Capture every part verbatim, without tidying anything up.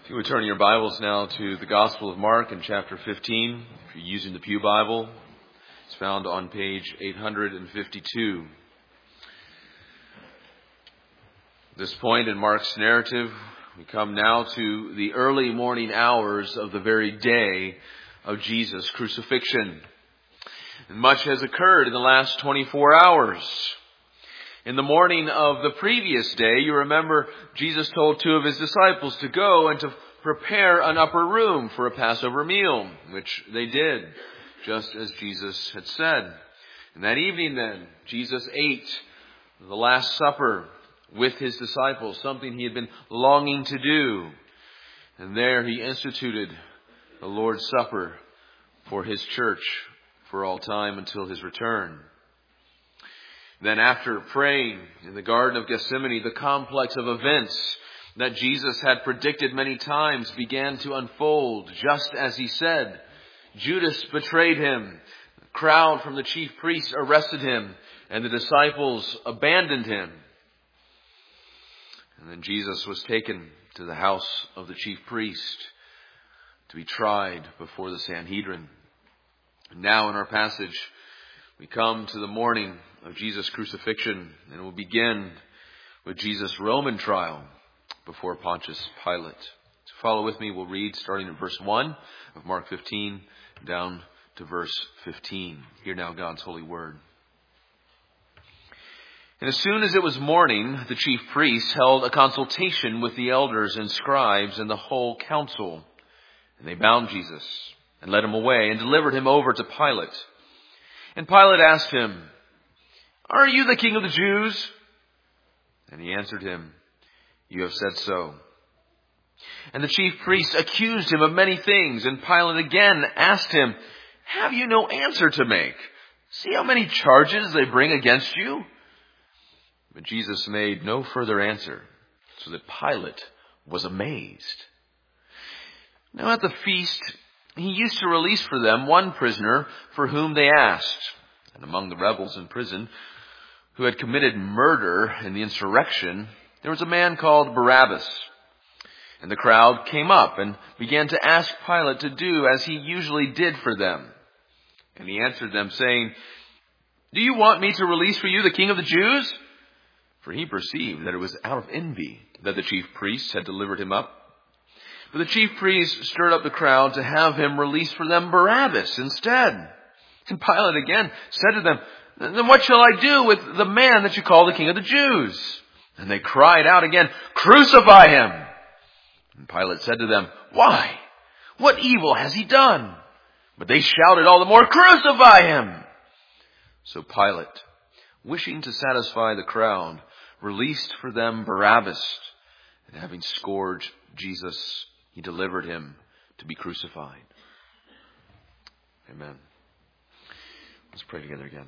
You would turn your Bibles now to the Gospel of Mark in chapter fifteen. If you're using the Pew Bible, it's found on page eight hundred fifty-two. At this point in Mark's narrative, we come now to the early morning hours of the very day of Jesus' crucifixion. And much has occurred in the last twenty-four hours. In the morning of the previous day, you remember Jesus told two of his disciples to go and to prepare an upper room for a Passover meal, which they did, just as Jesus had said. And that evening then, Jesus ate the Last Supper with his disciples, something he had been longing to do. And there he instituted the Lord's Supper for his church for all time until his return. Then after praying in the Garden of Gethsemane, the complex of events that Jesus had predicted many times began to unfold, just as he said. Judas betrayed him. The crowd from the chief priests arrested him, and the disciples abandoned him. And then Jesus was taken to the house of the chief priest to be tried before the Sanhedrin. And now in our passage, we come to the morning of Jesus' crucifixion, and we'll begin with Jesus' Roman trial before Pontius Pilate. So follow with me. We'll read starting at verse one of Mark fifteen down to verse fifteen. Hear now God's holy word. And as soon as it was morning, the chief priests held a consultation with the elders and scribes and the whole council. And they bound Jesus and led him away and delivered him over to Pilate. And Pilate asked him, "Are you the king of the Jews?" And he answered him, "You have said so." And the chief priests accused him of many things. And Pilate again asked him, "Have you no answer to make? See how many charges they bring against you?" But Jesus made no further answer, so that Pilate was amazed. Now at the feast, he used to release for them one prisoner for whom they asked. And among the rebels in prison who had committed murder in the insurrection, there was a man called Barabbas. And the crowd came up and began to ask Pilate to do as he usually did for them. And he answered them, saying, "Do you want me to release for you the king of the Jews?" For he perceived that it was out of envy that the chief priests had delivered him up. But the chief priests stirred up the crowd to have him release for them Barabbas instead. And Pilate again said to them, "Then what shall I do with the man that you call the king of the Jews?" And they cried out again, "Crucify him!" And Pilate said to them, "Why? What evil has he done?" But they shouted all the more, "Crucify him!" So Pilate, wishing to satisfy the crowd, released for them Barabbas. And having scourged Jesus, he delivered him to be crucified. Amen. Let's pray together again.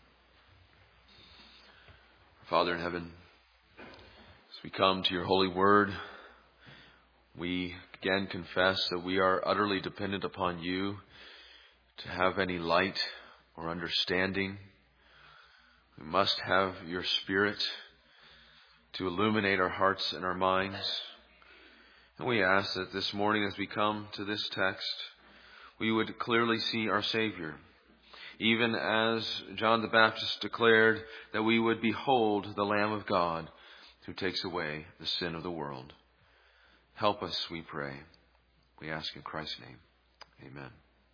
Father in heaven, as we come to your holy word, we again confess that we are utterly dependent upon you to have any light or understanding. We must have your Spirit to illuminate our hearts and our minds. And we ask that this morning as we come to this text, we would clearly see our Savior. Even as John the Baptist declared that we would behold the Lamb of God who takes away the sin of the world. Help us, we pray. We ask in Christ's name. Amen.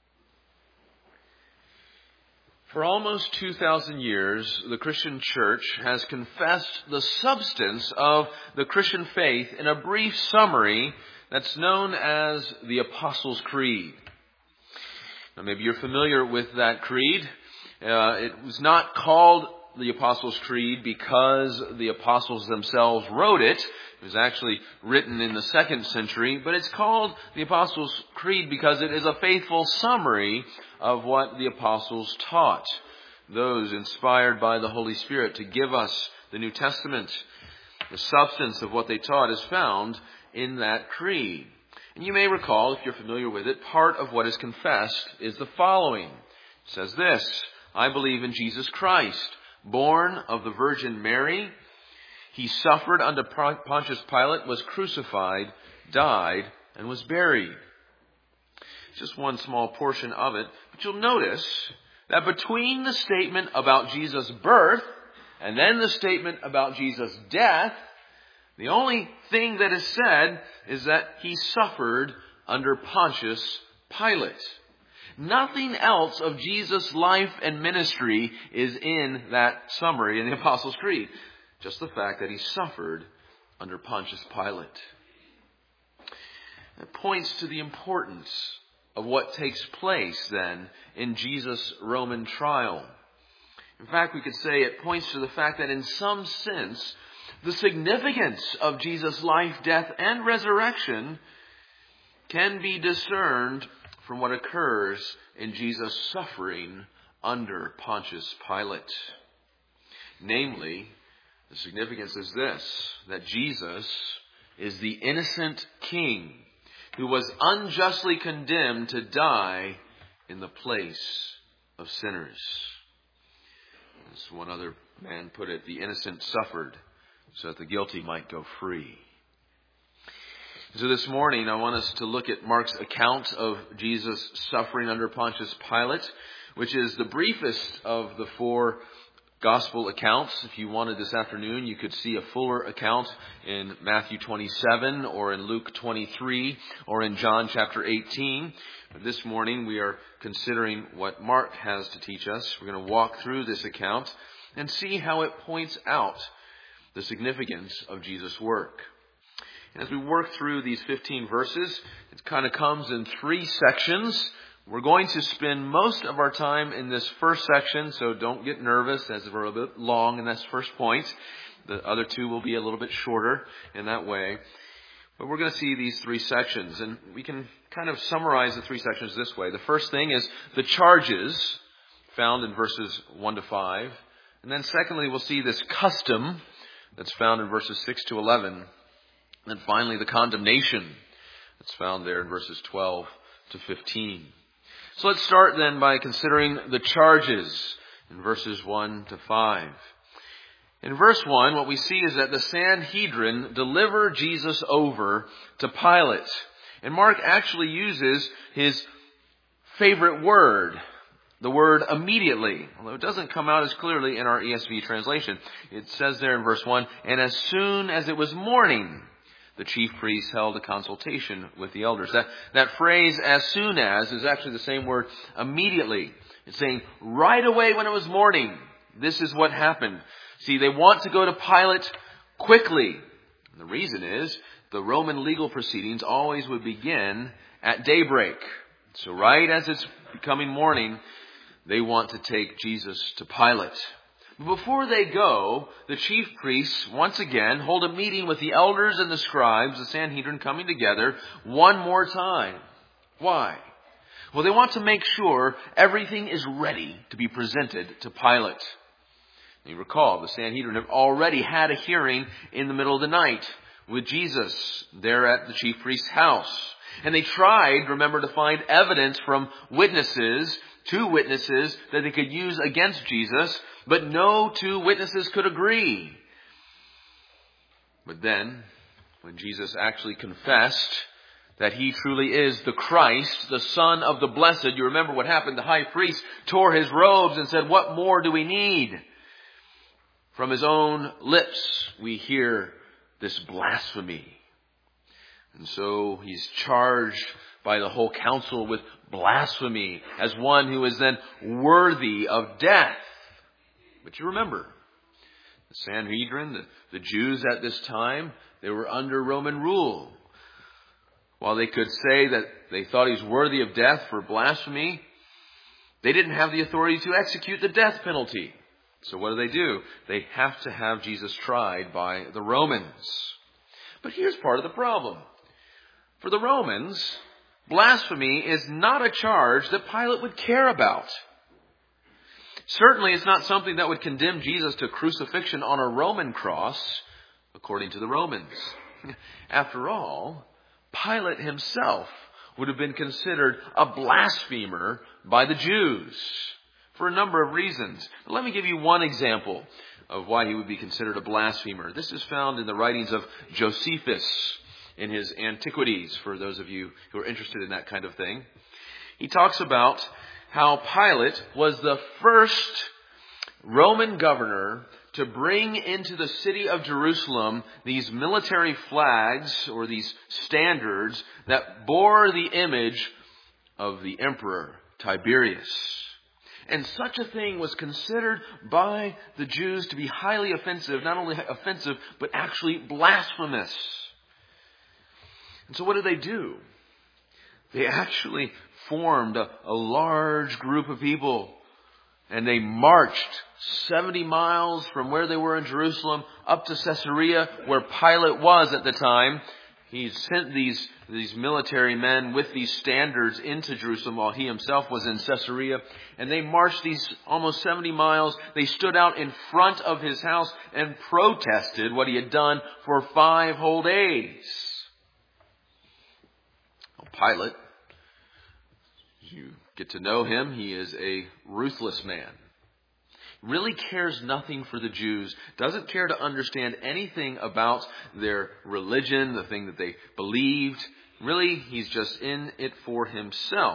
For almost two thousand years, the Christian church has confessed the substance of the Christian faith in a brief summary that's known as the Apostles' Creed. Now, maybe you're familiar with that creed. Uh, it was not called the Apostles' Creed because the apostles themselves wrote it. It was actually written in the second century, but it's called the Apostles' Creed because it is a faithful summary of what the apostles taught, those inspired by the Holy Spirit to give us the New Testament. The substance of what they taught is found in that creed. And you may recall, if you're familiar with it, part of what is confessed is the following. It says this: "I believe in Jesus Christ, born of the Virgin Mary. He suffered under Pontius Pilate, was crucified, died, and was buried. Just one small portion of it. But you'll notice that between the statement about Jesus' birth and then the statement about Jesus' death, the only thing that is said is that he suffered under Pontius Pilate. Nothing else of Jesus' life and ministry is in that summary in the Apostles' Creed. Just the fact that he suffered under Pontius Pilate. It points to the importance of what takes place then in Jesus' Roman trial. In fact, we could say it points to the fact that in some sense, the significance of Jesus' life, death, and resurrection can be discerned from what occurs in Jesus' suffering under Pontius Pilate. Namely, the significance is this, that Jesus is the innocent king who was unjustly condemned to die in the place of sinners. As one other man put it, the innocent suffered so that the guilty might go free. So this morning I want us to look at Mark's account of Jesus' suffering under Pontius Pilate, which is the briefest of the four Gospel accounts. If you wanted this afternoon, you could see a fuller account in Matthew twenty-seven or in Luke twenty-three or in John chapter eighteen. But this morning we are considering what Mark has to teach us. We're going to walk through this account and see how it points out the significance of Jesus' work. And as we work through these fifteen verses, it kind of comes in three sections. We're going to spend most of our time in this first section, so don't get nervous as we're a bit long in this first point. The other two will be a little bit shorter in that way. But we're going to see these three sections, and we can kind of summarize the three sections this way. The first thing is the charges found in verses one to five. And then secondly, we'll see this custom that's found in verses six to eleven. And then finally, the condemnation that's found there in verses twelve to fifteen. So let's start then by considering the charges in verses one to five. In verse one, what we see is that the Sanhedrin deliver Jesus over to Pilate. And Mark actually uses his favorite word, the word immediately, although it doesn't come out as clearly in our E S V translation. It says there in verse one, and as soon as it was morning, the chief priests held a consultation with the elders. That, that phrase, as soon as, is actually the same word, immediately. It's saying right away when it was morning, this is what happened. See, they want to go to Pilate quickly. And the reason is the Roman legal proceedings always would begin at daybreak. So right as it's becoming morning, they want to take Jesus to Pilate. Before they go, the chief priests once again hold a meeting with the elders and the scribes, the Sanhedrin coming together one more time. Why? Well, they want to make sure everything is ready to be presented to Pilate. You recall, the Sanhedrin have already had a hearing in the middle of the night with Jesus there at the chief priest's house. And they tried, remember, to find evidence from witnesses, two witnesses that they could use against Jesus, but no two witnesses could agree. But then, when Jesus actually confessed that he truly is the Christ, the Son of the Blessed, you remember what happened. The high priest tore his robes and said, "What more do we need?" From his own lips, we hear this blasphemy. And so he's charged by the whole council with blasphemy as one who is then worthy of death. But you remember, the Sanhedrin, the, the Jews at this time, they were under Roman rule. While they could say that they thought he's worthy of death for blasphemy, they didn't have the authority to execute the death penalty. So what do they do? They have to have Jesus tried by the Romans. But here's part of the problem. For the Romans, blasphemy is not a charge that Pilate would care about. Certainly it's not something that would condemn Jesus to crucifixion on a Roman cross, according to the Romans. After all, Pilate himself would have been considered a blasphemer by the Jews for a number of reasons. But let me give you one example of why he would be considered a blasphemer. This is found in the writings of Josephus. in his Antiquities, for those of you who are interested in that kind of thing. He talks about how Pilate was the first Roman governor to bring into the city of Jerusalem these military flags or these standards that bore the image of the emperor Tiberius. And such a thing was considered by the Jews to be highly offensive, not only offensive, but actually blasphemous. And so what did they do? They actually formed a, a large group of people, and they marched seventy miles from where they were in Jerusalem up to Caesarea, where Pilate was at the time. He sent these, these military men with these standards into Jerusalem while he himself was in Caesarea. And they marched these almost seventy miles. They stood out in front of his house and protested what he had done for five whole days. Well, Pilate, you get to know him, he is a ruthless man. Really cares nothing for the Jews, doesn't care to understand anything about their religion, the thing that they believed. Really, he's just in it for himself.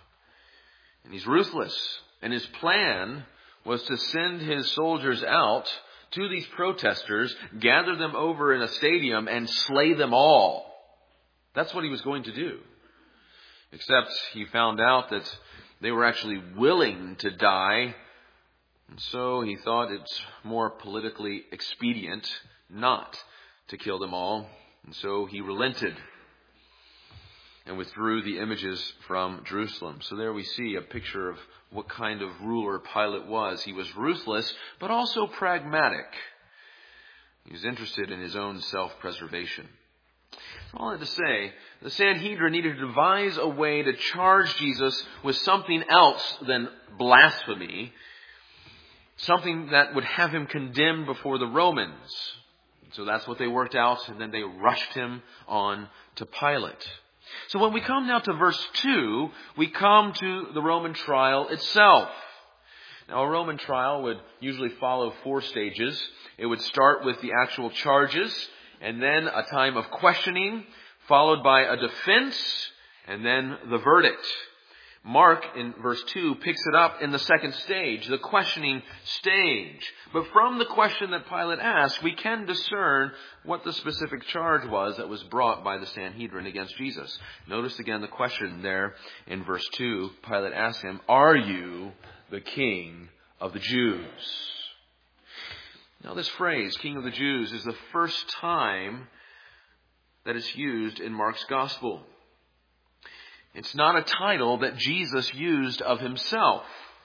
And he's ruthless. And his plan was to send his soldiers out to these protesters, gather them over in a stadium, and slay them all. That's what he was going to do. Except he found out that they were actually willing to die. And so he thought it's more politically expedient not to kill them all. And so he relented and withdrew the images from Jerusalem. So there we see a picture of what kind of ruler Pilate was. He was ruthless, but also pragmatic. He was interested in his own self-preservation. All that to say, the Sanhedrin needed to devise a way to charge Jesus with something else than blasphemy, something that would have him condemned before the Romans. So that's what they worked out, and then they rushed him on to Pilate. So when we come now to verse two, we come to the Roman trial itself. Now, a Roman trial would usually follow four stages. It would start with the actual charges, and then a time of questioning, followed by a defense, and then the verdict. Mark, in verse two, picks it up in the second stage, the questioning stage. But from the question that Pilate asked, we can discern what the specific charge was that was brought by the Sanhedrin against Jesus. Notice again the question there in verse two. Pilate asked him, "Are you the King of the Jews?" Now this phrase, King of the Jews, is the first time that it's used in Mark's Gospel. It's not a title that Jesus used of himself.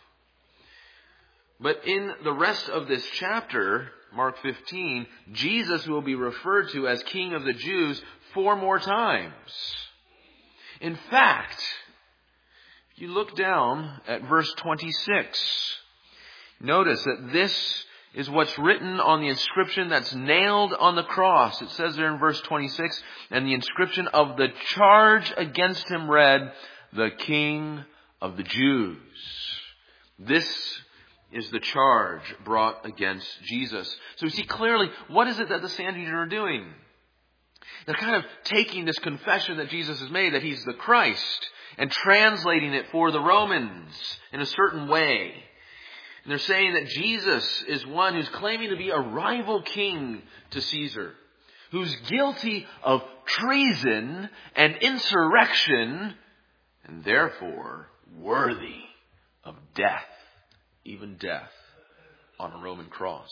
But in the rest of this chapter, Mark fifteen, Jesus will be referred to as King of the Jews four more times. In fact, if you look down at verse twenty-six, notice that this is what's written on the inscription that's nailed on the cross. It says there in verse twenty-six, and the inscription of the charge against him read, "The King of the Jews." This is the charge brought against Jesus. So we see clearly, what is it that the Sanhedrin are doing? They're kind of taking this confession that Jesus has made, that he's the Christ, and translating it for the Romans in a certain way. And they're saying that Jesus is one who's claiming to be a rival king to Caesar, who's guilty of treason and insurrection, and therefore worthy of death, even death on a Roman cross.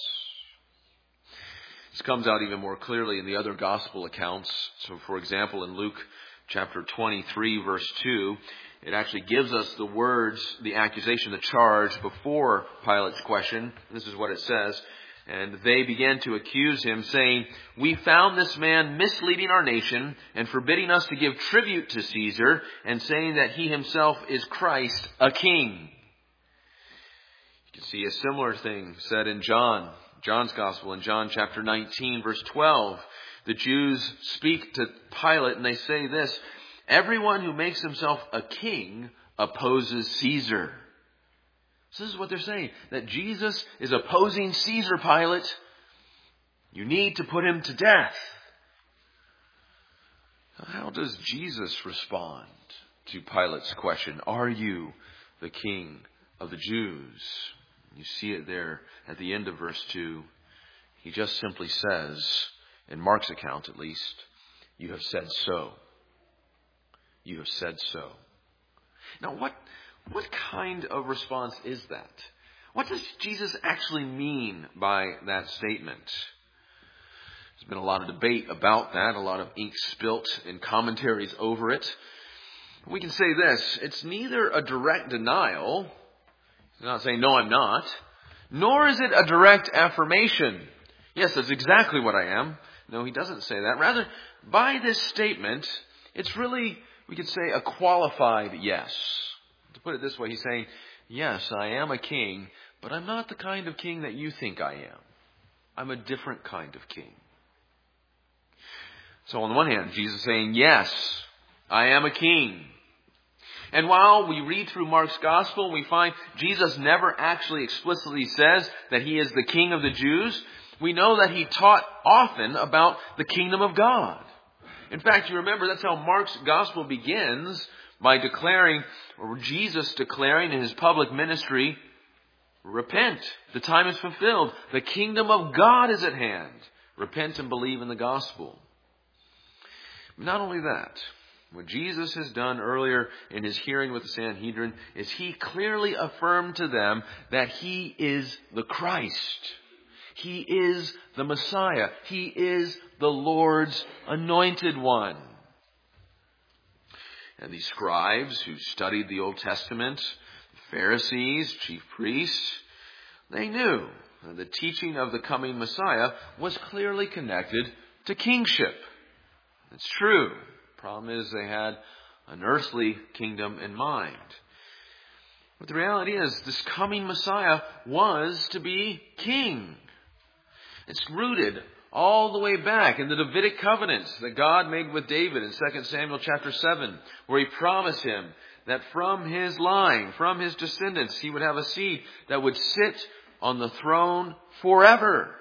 This comes out even more clearly in the other gospel accounts. So, for example, in Luke chapter twenty-three, verse two, it actually gives us the words, the accusation, the charge before Pilate's question. This is what it says. And they began to accuse him, saying, "We found this man misleading our nation and forbidding us to give tribute to Caesar, and saying that he himself is Christ, a king." You can see a similar thing said in John, John's Gospel, in John chapter nineteen, verse twelve. The Jews speak to Pilate and they say this, "Everyone who makes himself a king opposes Caesar." So this is what they're saying, that Jesus is opposing Caesar, Pilate. You need to put him to death. How does Jesus respond to Pilate's question, "Are you the King of the Jews?" You see it there at the end of verse two. He just simply says, in Mark's account at least, "You have said so. You have said so." Now, what, what kind of response is that? What does Jesus actually mean by that statement? There's been a lot of debate about that, a lot of ink spilt in commentaries over it. We can say this: it's neither a direct denial, he's not saying, "No, I'm not," nor is it a direct affirmation. "Yes, that's exactly what I am." No, he doesn't say that. Rather, by this statement, it's really, we could say, a qualified yes. To put it this way, he's saying, "Yes, I am a king, but I'm not the kind of king that you think I am. I'm a different kind of king." So on the one hand, Jesus is saying, "Yes, I am a king." And while we read through Mark's gospel, we find Jesus never actually explicitly says that he is the King of the Jews. We know that he taught often about the kingdom of God. In fact, you remember that's how Mark's gospel begins, by declaring, or Jesus declaring in his public ministry, "Repent, the time is fulfilled. The kingdom of God is at hand. Repent and believe in the gospel." Not only that, what Jesus has done earlier in his hearing with the Sanhedrin is he clearly affirmed to them that he is the Christ. He is the Messiah. He is the Lord's anointed one. And these scribes who studied the Old Testament, Pharisees, chief priests, they knew that the teaching of the coming Messiah was clearly connected to kingship. It's true. The problem is they had an earthly kingdom in mind. But the reality is this coming Messiah was to be king. It's rooted all the way back in the Davidic covenants that God made with David in Second Samuel chapter seven, where he promised him that from his line, from his descendants, he would have a seed that would sit on the throne forever.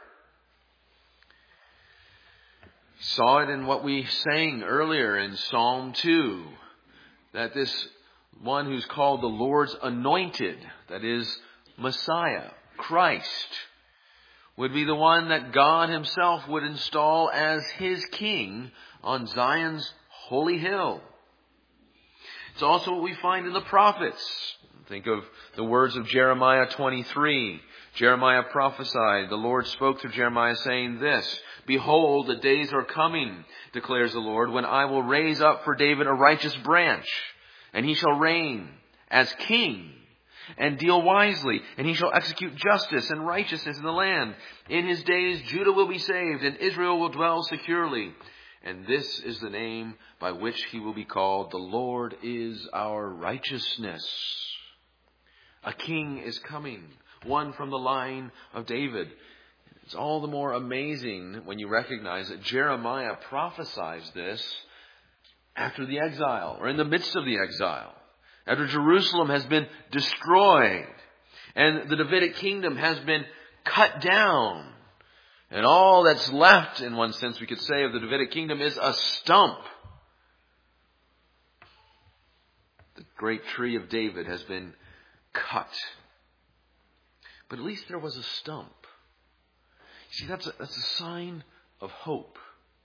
Saw it in what we sang earlier in Psalm two, that this one who's called the Lord's anointed, that is Messiah, Christ, would be the one that God himself would install as his king on Zion's holy hill. It's also what we find in the prophets. Think of the words of Jeremiah twenty-three. Jeremiah prophesied, the Lord spoke through Jeremiah saying this, "Behold, the days are coming, declares the Lord, when I will raise up for David a righteous branch, and he shall reign as king and deal wisely, and he shall execute justice and righteousness in the land. In his days Judah will be saved, and Israel will dwell securely. And this is the name by which he will be called. The Lord is our righteousness." A king is coming, one from the line of David. It's all the more amazing when you recognize that Jeremiah prophesies this after the exile, or in the midst of the exile, after Jerusalem has been destroyed and the Davidic kingdom has been cut down. And all that's left, in one sense we could say, of the Davidic kingdom is a stump. The great tree of David has been cut. But at least there was a stump. See, that's a, that's a sign of hope.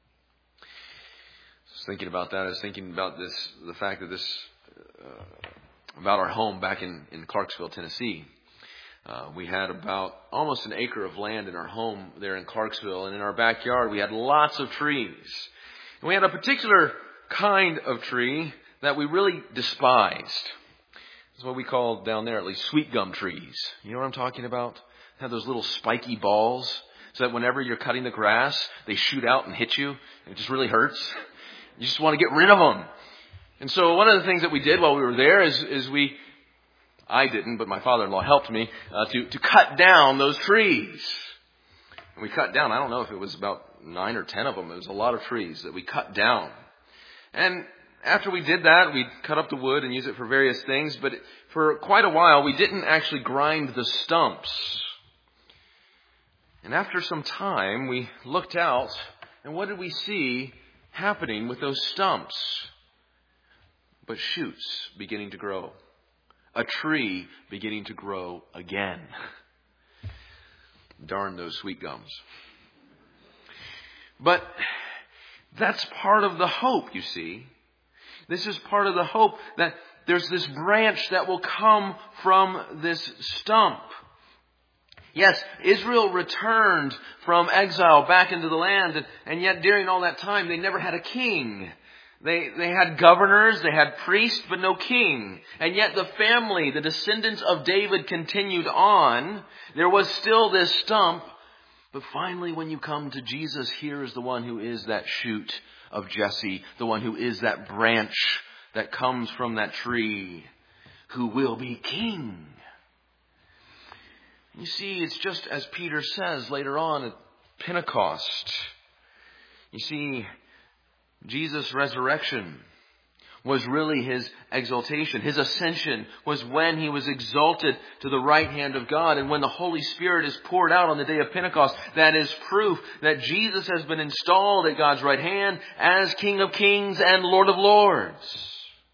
I was thinking about that. I was thinking about this, the fact that this, uh, about our home back in, in Clarksville, Tennessee. Uh, we had about almost an acre of land in our home there in Clarksville. And in our backyard, we had lots of trees. And we had a particular kind of tree that we really despised. It's what we call down there, at least, sweet gum trees. You know what I'm talking about? They have those little spiky balls so that whenever you're cutting the grass, they shoot out and hit you. And it just really hurts. You just want to get rid of them. And so one of the things that we did while we were there is, is we, I didn't, but my father-in-law helped me, uh, to, to cut down those trees. And we cut down, I don't know if it was about nine or ten of them. It was a lot of trees that we cut down. And after we did that, we'd cut up the wood and use it for various things. But for quite a while, we didn't actually grind the stumps. And after some time, we looked out, and what did we see happening with those stumps? But shoots beginning to grow. A tree beginning to grow again. Darn those sweet gums. But that's part of the hope, you see. This is part of the hope that there's this branch that will come from this stump. Yes, Israel returned from exile back into the land, and, and yet during all that time they never had a king. They, they had governors, they had priests, but no king. And yet the family, the descendants of David continued on. There was still this stump. But finally, when you come to Jesus, here is the one who is that shoot of Jesse, the one who is that branch that comes from that tree, who will be king. You see, it's just as Peter says later on at Pentecost. You see, Jesus' resurrection was really his exaltation. His ascension was when he was exalted to the right hand of God. And when the Holy Spirit is poured out on the day of Pentecost, that is proof that Jesus has been installed at God's right hand as King of Kings and Lord of Lords.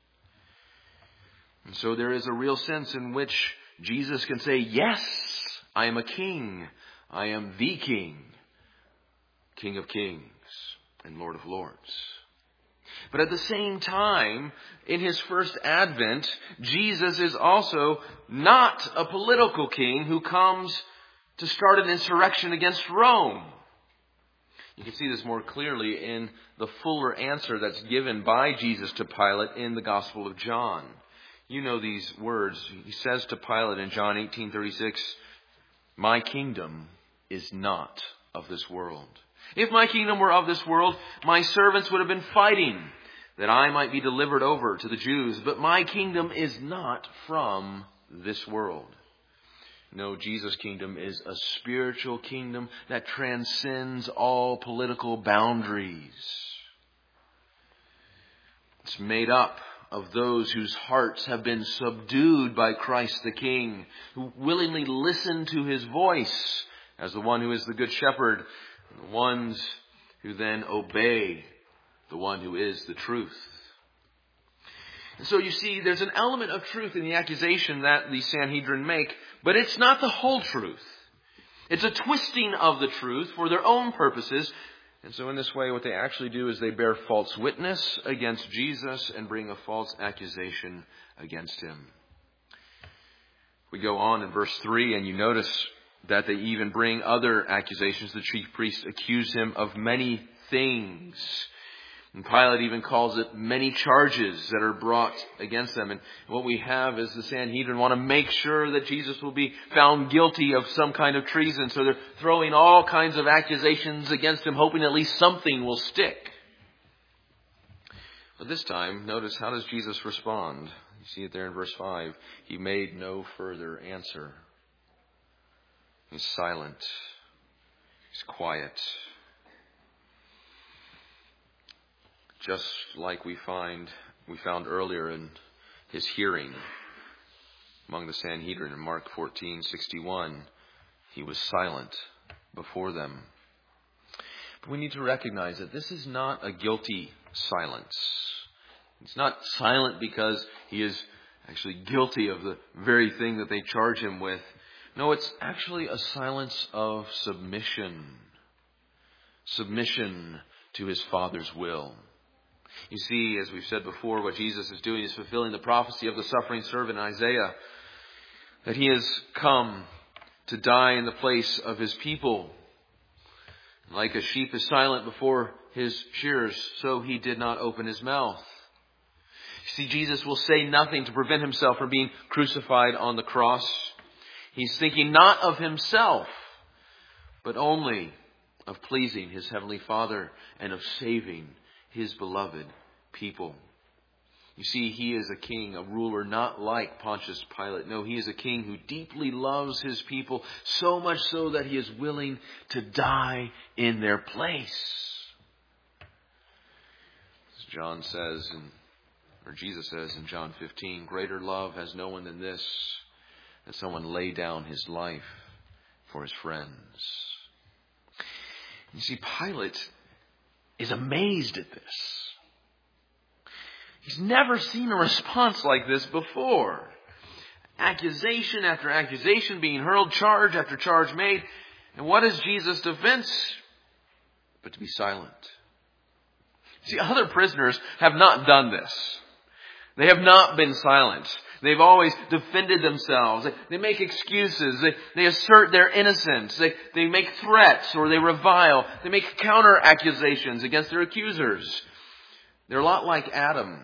And so there is a real sense in which Jesus can say, yes, I am a king. I am the King, King of Kings and Lord of Lords. But at the same time, in his first advent, Jesus is also not a political king who comes to start an insurrection against Rome. You can see this more clearly in the fuller answer that's given by Jesus to Pilate in the Gospel of John. You know these words. He says to Pilate in John eighteen thirty-six, "My kingdom is not of this world. If my kingdom were of this world, my servants would have been fighting that I might be delivered over to the Jews. But my kingdom is not from this world." No, Jesus' kingdom is a spiritual kingdom that transcends all political boundaries. It's made up of those whose hearts have been subdued by Christ the King, who willingly listen to his voice as the one who is the good shepherd, and the ones who then obey the one who is the truth. And so you see, there's an element of truth in the accusation that the Sanhedrin make, but it's not the whole truth. It's a twisting of the truth for their own purposes. And so in this way, what they actually do is they bear false witness against Jesus and bring a false accusation against him. We go on in verse three, and you notice that they even bring other accusations. The chief priests accuse him of many things. And Pilate even calls it many charges that are brought against them. And what we have is the Sanhedrin want to make sure that Jesus will be found guilty of some kind of treason. So they're throwing all kinds of accusations against him, hoping at least something will stick. But this time, notice, how does Jesus respond? You see it there in verse five. He made no further answer. He's silent. He's quiet. Just like we find we found earlier in his hearing among the Sanhedrin in Mark fourteen sixty-one, he was silent before them. But we need to recognize that this is not a guilty silence. He's not silent because he is actually guilty of the very thing that they charge him with. No, it's actually a silence of submission. Submission to his Father's will. You see, as we've said before, what Jesus is doing is fulfilling the prophecy of the suffering servant in Isaiah, that he has come to die in the place of his people. Like a sheep is silent before his shearers, so he did not open his mouth. You see, Jesus will say nothing to prevent himself from being crucified on the cross. He's thinking not of himself, but only of pleasing his heavenly Father and of saving his beloved people. You see, he is a king, a ruler, not like Pontius Pilate. No, he is a king who deeply loves his people, so much so that he is willing to die in their place. As John says, in, or Jesus says in John fifteen, greater love has no one than this, that someone lay down his life for his friends. You see, Pilate is amazed at this. He's never seen a response like this before. Accusation after accusation being hurled, charge after charge made. And what is Jesus' defense? But to be silent. See, other prisoners have not done this. They have not been silent. They've always defended themselves. They, they make excuses. They, they assert their innocence. They, they make threats or they revile. They make counter accusations against their accusers. They're a lot like Adam.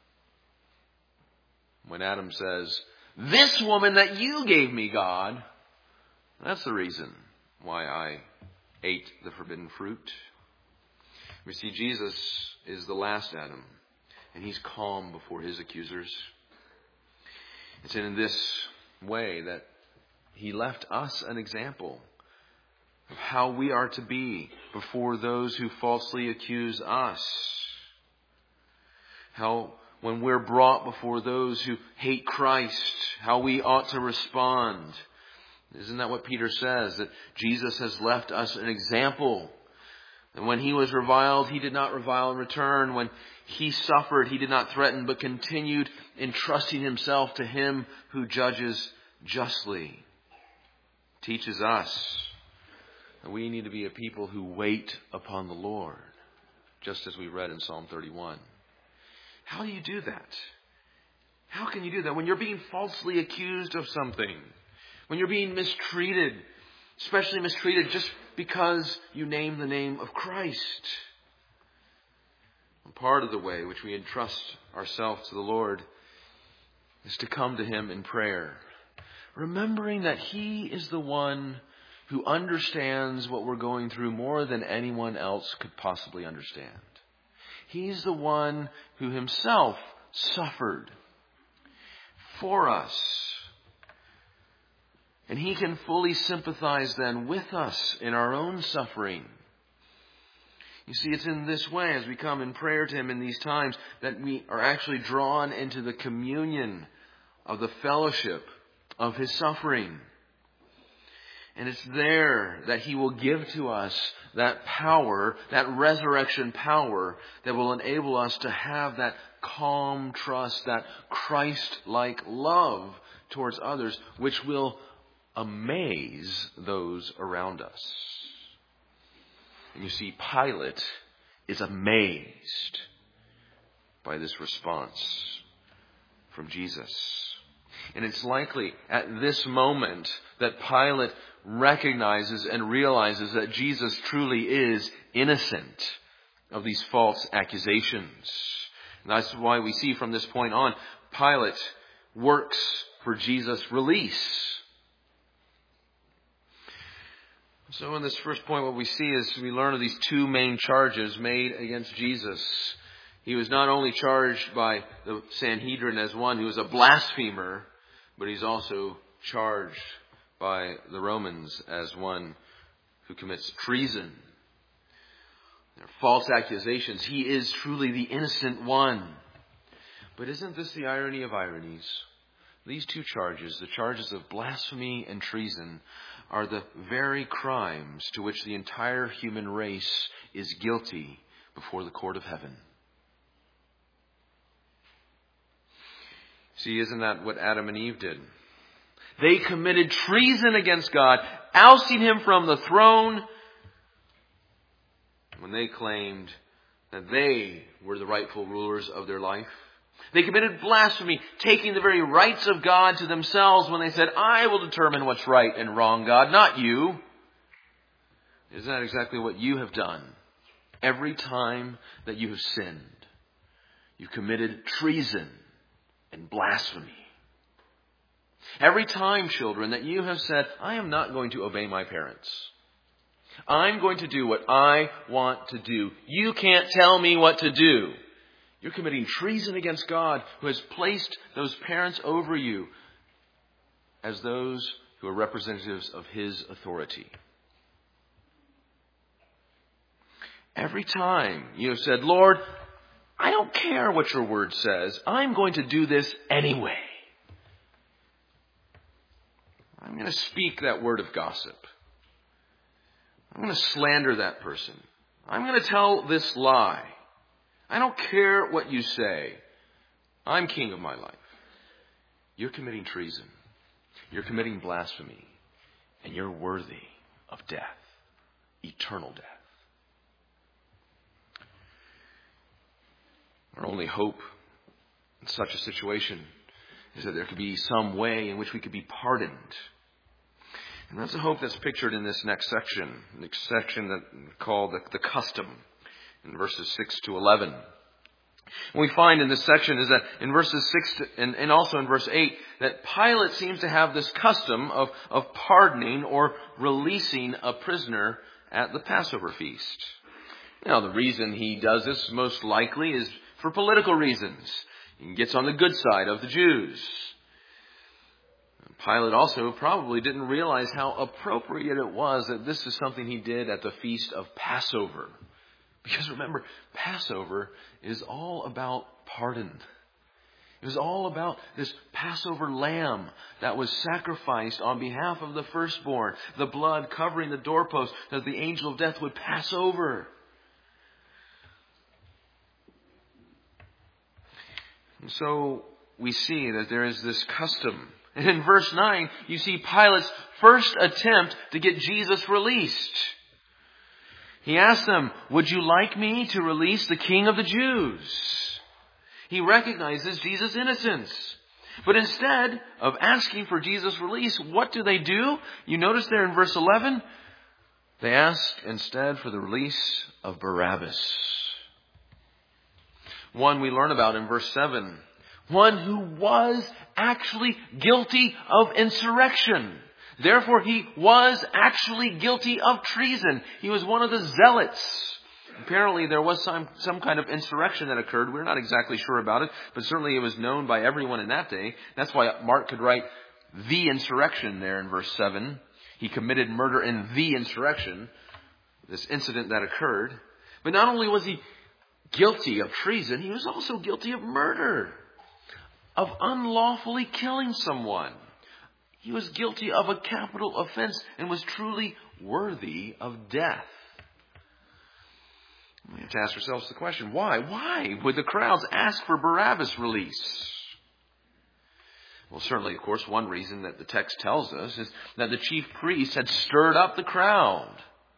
When Adam says, "This woman that you gave me, God, that's the reason why I ate the forbidden fruit." We see Jesus is the last Adam, and he's calm before his accusers. It's in this way that he left us an example of how we are to be before those who falsely accuse us. How when we're brought before those who hate Christ, how we ought to respond. Isn't that what Peter says? That Jesus has left us an example. And when he was reviled, he did not revile in return. When he suffered, he did not threaten, but continued entrusting himself to him who judges justly. Teaches us that we need to be a people who wait upon the Lord, just as we read in Psalm thirty-one. How do you do that? How can you do that? When you're being falsely accused of something, when you're being mistreated, especially mistreated just because you name the name of Christ. And part of the way which we entrust ourselves to the Lord is to come to him in prayer, remembering that he is the one who understands what we're going through more than anyone else could possibly understand. He's the one who himself suffered for us. And he can fully sympathize then with us in our own suffering. You see, it's in this way, as we come in prayer to him in these times, that we are actually drawn into the communion of the fellowship of his suffering. And it's there that he will give to us that power, that resurrection power that will enable us to have that calm trust, that Christ-like love towards others, which will amaze those around us. And you see, Pilate is amazed by this response from Jesus. And it's likely at this moment that Pilate recognizes and realizes that Jesus truly is innocent of these false accusations. And that's why we see from this point on, Pilate works for Jesus' release. So in this first point, what we see is we learn of these two main charges made against Jesus. He was not only charged by the Sanhedrin as one who was a blasphemer, but he's also charged by the Romans as one who commits treason. They're false accusations. He is truly the innocent one. But isn't this the irony of ironies? These two charges, the charges of blasphemy and treason, are the very crimes to which the entire human race is guilty before the court of heaven. See, isn't that what Adam and Eve did? They committed treason against God, ousting him from the throne when they claimed that they were the rightful rulers of their life. They committed blasphemy, taking the very rights of God to themselves when they said, "I will determine what's right and wrong, God, not you." Isn't that exactly what you have done? Every time that you have sinned, you committed treason and blasphemy. Every time, children, that you have said, "I am not going to obey my parents. I'm going to do what I want to do. You can't tell me what to do." You're committing treason against God, who has placed those parents over you as those who are representatives of his authority. Every time you have said, "Lord, I don't care what your word says. I'm going to do this anyway. I'm going to speak that word of gossip. I'm going to slander that person. I'm going to tell this lie. I don't care what you say. I'm king of my life. You're committing treason. You're committing blasphemy. And you're worthy of death. Eternal death. Our only hope in such a situation is that there could be some way in which we could be pardoned. And that's a hope that's pictured in this next section, the section that called the, the custom, in verses six to eleven. What we find in this section is that in verses six to, and, and also in verse eight, that Pilate seems to have this custom of, of pardoning or releasing a prisoner at the Passover feast. Now, the reason he does this most likely is for political reasons. He gets on the good side of the Jews. Pilate also probably didn't realize how appropriate it was that this is something he did at the feast of Passover. Because remember, Passover is all about pardon. It was all about this Passover lamb that was sacrificed on behalf of the firstborn. The blood covering the doorpost that the angel of death would pass over. And so we see that there is this custom. And in verse nine, you see Pilate's first attempt to get Jesus released. He asked them, would you like me to release the King of the Jews? He recognizes Jesus' innocence. But instead of asking for Jesus' release, what do they do? You notice there in verse eleven, they ask instead for the release of Barabbas. One we learn about in verse seven. One who was actually guilty of insurrection. Therefore, he was actually guilty of treason. He was one of the zealots. Apparently, there was some, some kind of insurrection that occurred. We're not exactly sure about it, but certainly it was known by everyone in that day. That's why Mark could write the insurrection there in verse seven. He committed murder in the insurrection, this incident that occurred. But not only was he guilty of treason, he was also guilty of murder, of unlawfully killing someone. He was guilty of a capital offense and was truly worthy of death. We have to ask ourselves the question, why? Why would the crowds ask for Barabbas' release? Well, certainly, of course, one reason that the text tells us is that the chief priests had stirred up the crowd.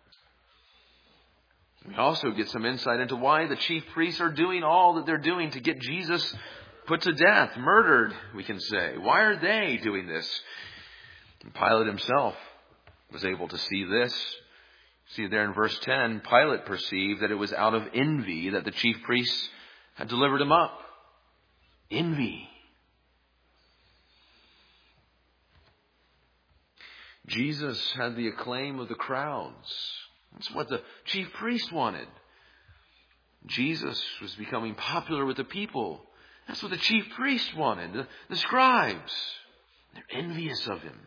We also get some insight into why the chief priests are doing all that they're doing to get Jesus put to death, murdered, we can say. Why are they doing this? Pilate himself was able to see this. See there in verse ten, Pilate perceived that it was out of envy that the chief priests had delivered him up. Envy. Jesus had the acclaim of the crowds. That's what the chief priest wanted. Jesus was becoming popular with the people. That's what the chief priest wanted, the, the scribes. They're envious of him.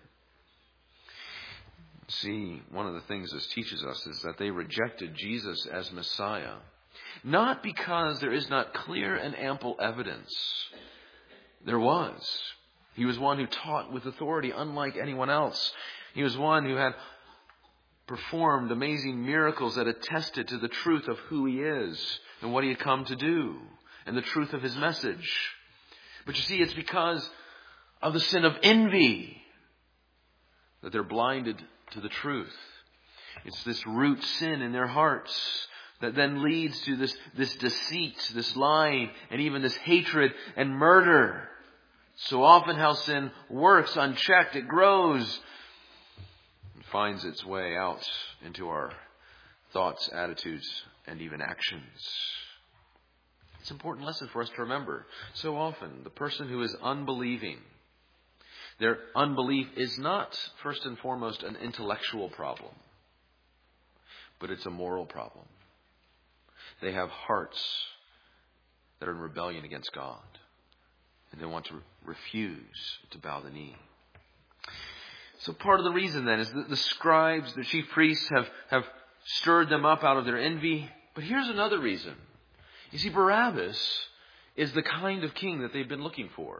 See, one of the things this teaches us is that they rejected Jesus as Messiah, not because there is not clear and ample evidence. There was. He was one who taught with authority unlike anyone else. He was one who had performed amazing miracles that attested to the truth of who he is and what he had come to do and the truth of his message. But you see, it's because of the sin of envy that they're blinded to the truth. It's this root sin in their hearts that then leads to this, this deceit, this lying, and even this hatred and murder. So often how sin works unchecked, it grows and finds its way out into our thoughts, attitudes, and even actions. It's an important lesson for us to remember. So often, the person who is unbelieving, their unbelief is not, first and foremost, an intellectual problem, but it's a moral problem. They have hearts that are in rebellion against God, and they want to refuse to bow the knee. So part of the reason then is that the scribes, the chief priests, have, have stirred them up out of their envy. But here's another reason. You see, Barabbas is the kind of king that they've been looking for.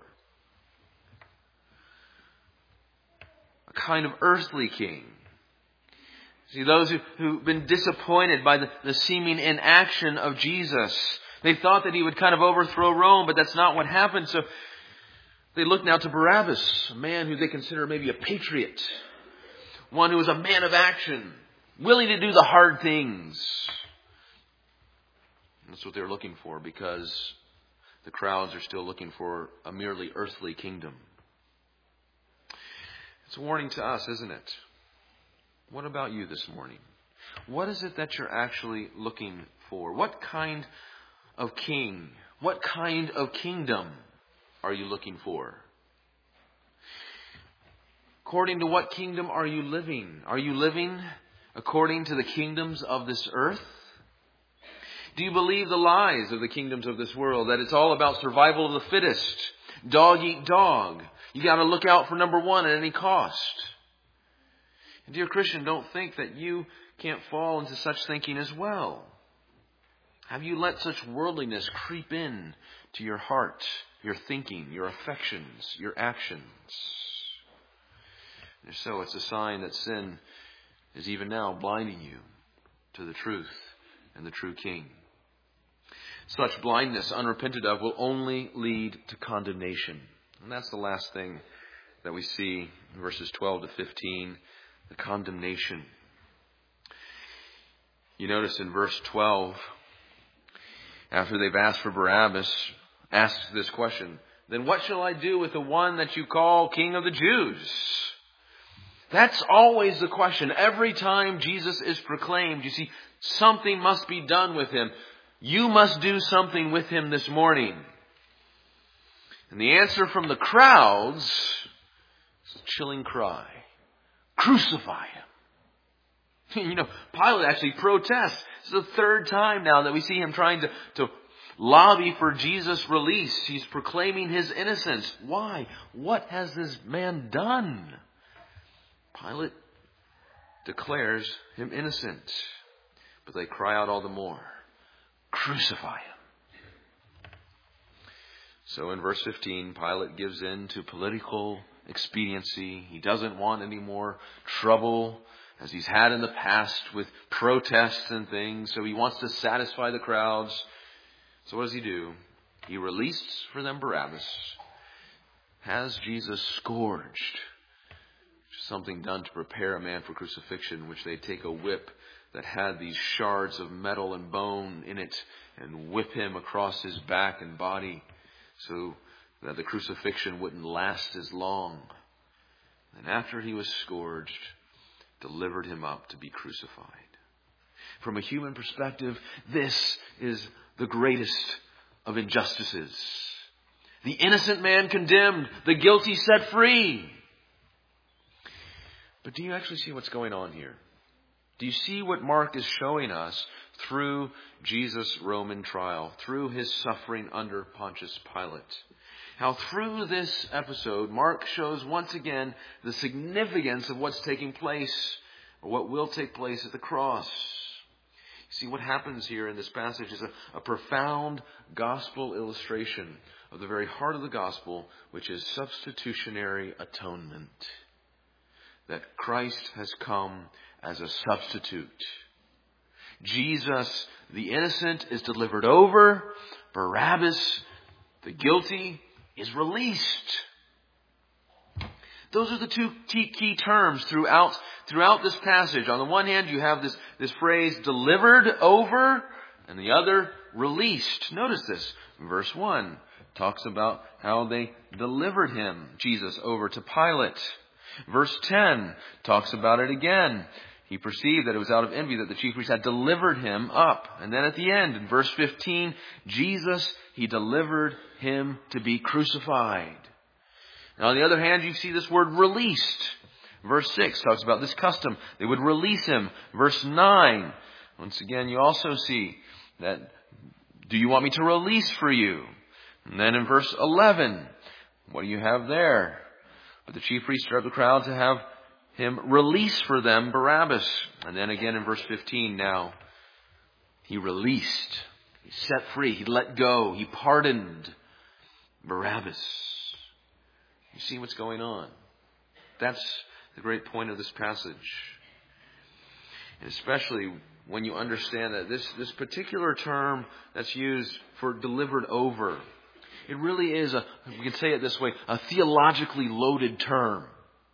A kind of earthly king. See, those who, who've been disappointed by the, the seeming inaction of Jesus, they thought that he would kind of overthrow Rome, but that's not what happened. So they look now to Barabbas, a man who they consider maybe a patriot, one who was a man of action, willing to do the hard things. That's what they're looking for, because the crowds are still looking for a merely earthly kingdom. It's a warning to us, isn't it? What about you this morning? What is it that you're actually looking for? What kind of king, what kind of kingdom are you looking for? According to what kingdom are you living? Are you living according to the kingdoms of this earth? Do you believe the lies of the kingdoms of this world, that it's all about survival of the fittest, dog eat dog? You got to look out for number one at any cost. And dear Christian, don't think that you can't fall into such thinking as well. Have you let such worldliness creep in to your heart, your thinking, your affections, your actions? And if so, it's a sign that sin is even now blinding you to the truth and the true King. Such blindness, unrepented of, will only lead to condemnation. And that's the last thing that we see in verses twelve to fifteen, the condemnation. You notice in verse twelve, after they've asked for Barabbas, asks this question, then what shall I do with the one that you call King of the Jews? That's always the question. Every time Jesus is proclaimed, you see, something must be done with him. You must do something with him this morning. And the answer from the crowds is a chilling cry. Crucify him. You know, Pilate actually protests. It's the third time now that we see him trying to, to lobby for Jesus' release. He's proclaiming his innocence. Why? What has this man done? Pilate declares him innocent. But they cry out all the more, crucify him. So in verse fifteen, Pilate gives in to political expediency. He doesn't want any more trouble as he's had in the past with protests and things. So he wants to satisfy the crowds. So what does he do? He released for them Barabbas, has Jesus scourged. Something done to prepare a man for crucifixion, which they take a whip that had these shards of metal and bone in it and whip him across his back and body so that the crucifixion wouldn't last as long. And after he was scourged, delivered him up to be crucified. From a human perspective, this is the greatest of injustices. The innocent man condemned, the guilty set free. But do you actually see what's going on here? Do you see what Mark is showing us through Jesus' Roman trial, through his suffering under Pontius Pilate? How through this episode, Mark shows once again the significance of what's taking place, or what will take place at the cross. See, what happens here in this passage is a, a profound gospel illustration of the very heart of the gospel, which is substitutionary atonement. That Christ has come as a substitute. Jesus, the innocent, is delivered over. Barabbas, the guilty, is released. Those are the two key terms throughout, throughout this passage. On the one hand, you have this, this phrase, delivered over, and the other, released. Notice this. Verse one talks about how they delivered him, Jesus, over to Pilate. Verse ten talks about it again. He perceived that it was out of envy that the chief priests had delivered him up. And then at the end, in verse fifteen, Jesus, he delivered him to be crucified. And on the other hand, you see this word released. Verse six talks about this custom. They would release him. Verse nine, once again, you also see that, do you want me to release for you? And then in verse eleven, what do you have there? But the chief priests stirred up the crowd to have him release for them Barabbas. And then again in verse fifteen now, he released, he set free, he let go, he pardoned Barabbas. You see what's going on? That's the great point of this passage. And especially when you understand that this, this particular term that's used for delivered over, it really is a, we can say it this way, a theologically loaded term.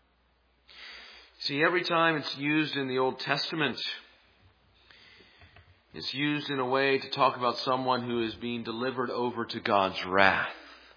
See, every time it's used in the Old Testament, it's used in a way to talk about someone who is being delivered over to God's wrath.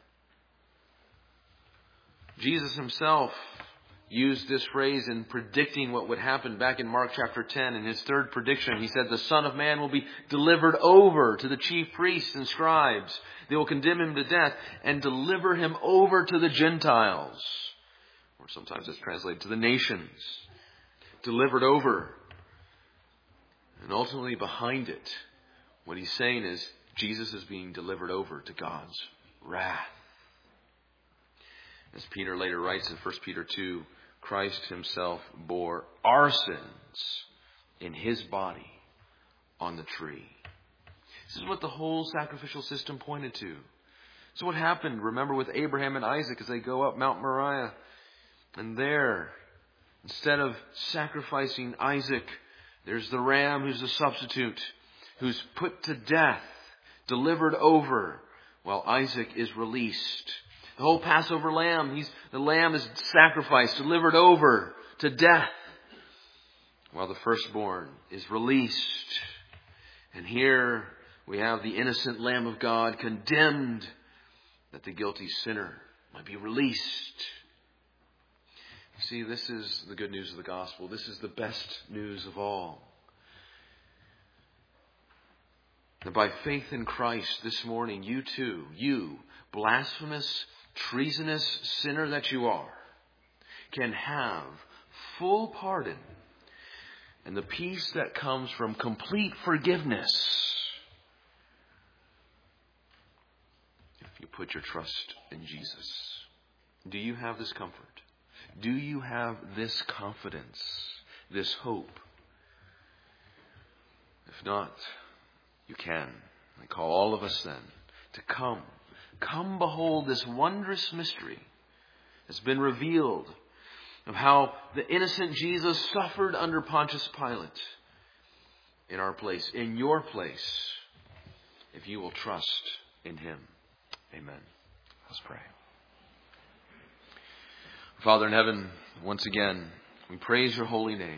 Jesus himself used this phrase in predicting what would happen back in Mark chapter ten. In his third prediction, he said, the Son of Man will be delivered over to the chief priests and scribes. They will condemn him to death and deliver him over to the Gentiles. Or sometimes it's translated to the nations. Delivered over. And ultimately behind it, what he's saying is Jesus is being delivered over to God's wrath. As Peter later writes in First Peter two, Christ himself bore our sins in his body on the tree. This is what the whole sacrificial system pointed to. So what happened, remember, with Abraham and Isaac as they go up Mount Moriah. And there, instead of sacrificing Isaac, there's the ram who's the substitute, who's put to death, delivered over, while Isaac is released. The whole Passover lamb, he's, the lamb is sacrificed, delivered over to death, while the firstborn is released. And here we have the innocent Lamb of God condemned, that the guilty sinner might be released. You see, this is the good news of the gospel. This is the best news of all. And by faith in Christ this morning, you too, you, blasphemous, treasonous sinner that you are, can have full pardon and the peace that comes from complete forgiveness if you put your trust in Jesus. Do you have this comfort? Do you have this confidence, this hope? If not, you can. I call all of us then to come. Come behold this wondrous mystery that's been revealed of how the innocent Jesus suffered under Pontius Pilate in our place, in your place, if you will trust in him. Amen. Let's pray. Father in heaven, once again, we praise your holy name.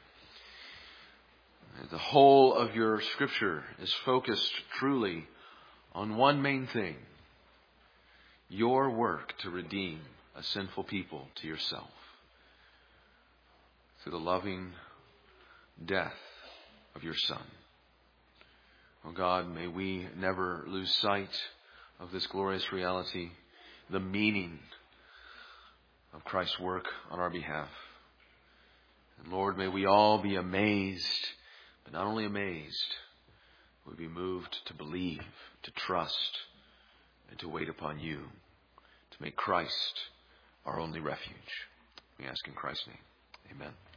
The whole of your scripture is focused truly on one main thing: your work to redeem a sinful people to yourself through the loving death of your Son. Oh God, may we never lose sight of this glorious reality, the meaning of Christ's work on our behalf. And Lord, may we all be amazed, but not only amazed, we'll be moved to believe, to trust, and to wait upon you, to make Christ our only refuge. We ask in Christ's name. Amen.